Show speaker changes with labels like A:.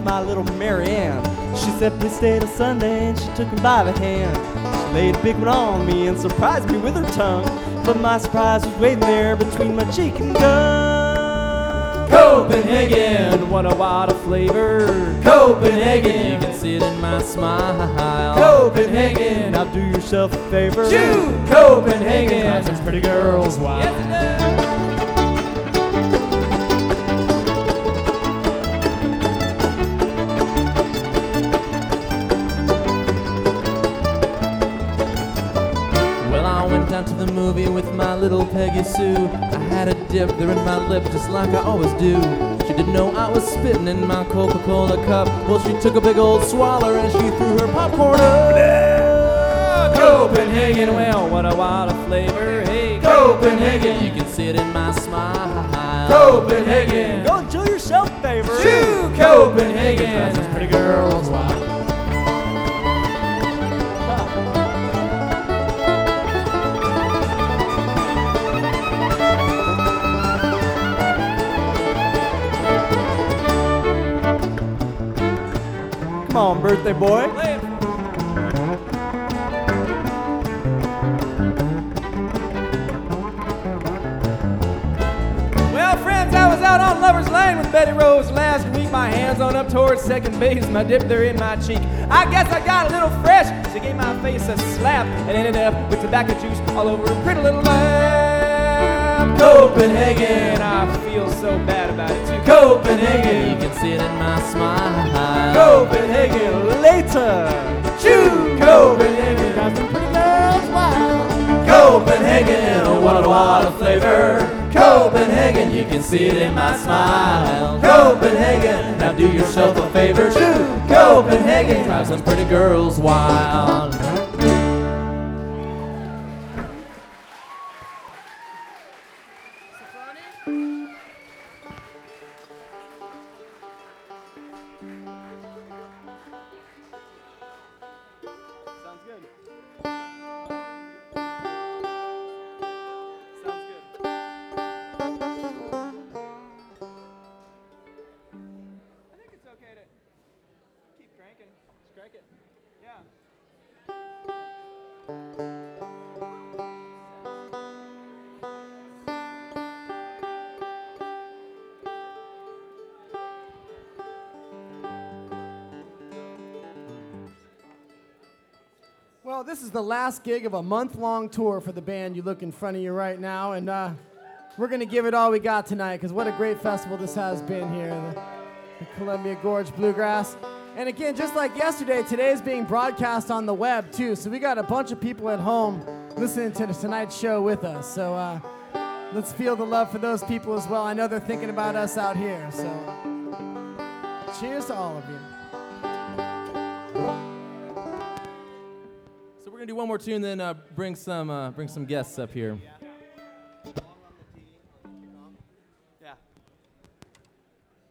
A: my little Mary Ann. She said, please stay till Sunday, and she took me by the hand. She laid a big one on me and surprised me with her tongue. But my surprise was waiting there between my cheek and gum.
B: Copenhagen, what a wild flavor. Copenhagen, you can see it in my smile. Copenhagen,
A: Now do yourself a favor.
B: Choo! Copenhagen,
A: Some pretty girls, wow.
B: Yes, it does. Well, I went down to the movie with my little Peggy Sue. I had a dip there in my lip just like I always do. She didn't know I was spitting in my Coca-Cola cup. Well, she took a big old swallow and she threw her popcorn up. Copenhagen, well, what a wild flavor. Hey, Copenhagen, you can see it in my smile. Copenhagen,
A: Go and do yourself a favor.
B: Choo! Copenhagen,
A: Some pretty girls, wow. Come on, birthday boy.
B: Play it. Well, friends, I was out on Lover's Lane with Betty Rose last week. My hands on up towards second base, my dip there in my cheek. I guess I got a little fresh. She gave my face a slap and ended up with tobacco juice all over her pretty little lap. Copenhagen, I feel so bad about it too. Copenhagen, you can see it in my smile. Copenhagen,
A: Later.
B: choo! Copenhagen, got some pretty girls wild. Copenhagen, oh, what a wild flavor. Copenhagen, you can see it in my smile. Copenhagen, now do yourself a favor. Choo! Copenhagen, drive some pretty girls wild.
A: Sounds good. Sounds good.
B: I think it's okay to keep cranking. Just crank it. Yeah.
C: Well, this is the last gig of a month-long tour for the band you look in front of you right now, and we're going to give it all we got tonight, because what a great festival this has been here, the Columbia Gorge Bluegrass. And again, just like yesterday, today is being broadcast on the web, too, so we got a bunch of people at home listening to tonight's show with us, so let's feel the love for those people as well. I know they're thinking about us out here, so cheers to all of you.
B: So we're gonna do one more tune, then bring some guests up here.